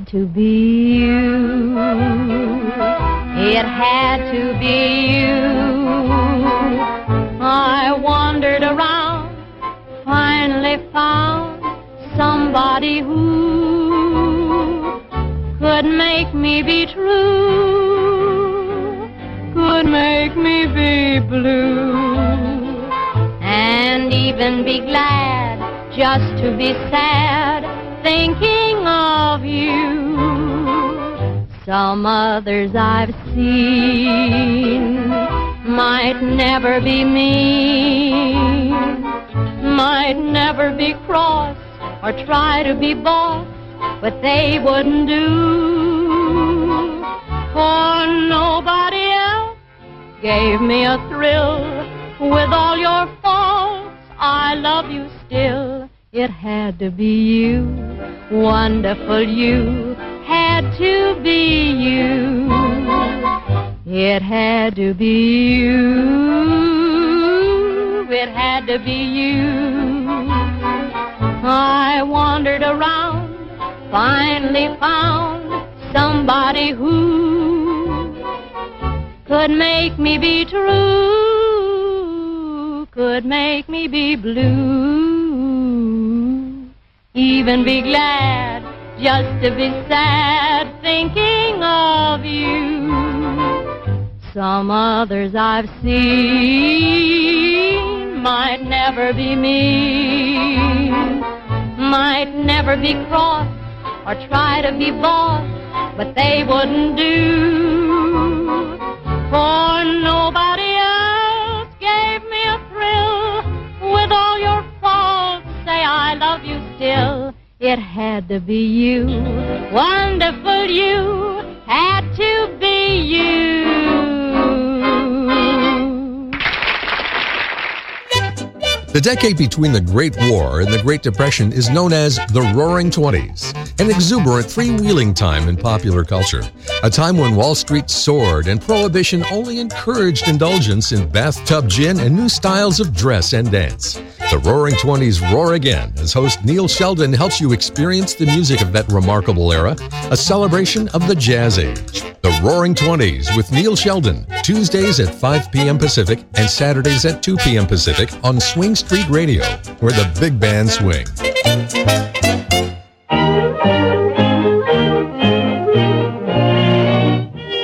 to be you. It had to be you. I wandered around, finally found somebody who could make me be true, could make me be blue, and even be glad just to be sad thinking of you. Some others I've seen might never be mean, might never be cross or try to be boss, but they wouldn't do. For nobody else gave me a thrill. With all your faults, I love you still. It had to be you, wonderful you, had to be you. It had to be you, it had to be you. I wandered around, finally found somebody who could make me be true, could make me be blue, even be glad just to be sad thinking of you. Some others I've seen might never be mean, might never be cross or try to be boss, but they wouldn't do. For nobody else gave me a thrill. With all your faults, say I love you still. It had to be you, wonderful you, had to be you. The decade between the Great War and the Great Depression is known as the Roaring Twenties, an exuberant freewheeling time in popular culture, a time when Wall Street soared and Prohibition only encouraged indulgence in bathtub gin and new styles of dress and dance. The Roaring Twenties roar again as host Neil Sheldon helps you experience the music of that remarkable era, a celebration of the jazz age. The Roaring Twenties with Neil Sheldon, Tuesdays at 5 p.m. Pacific and Saturdays at 2 p.m. Pacific on Swing Street Radio, where the big band swing.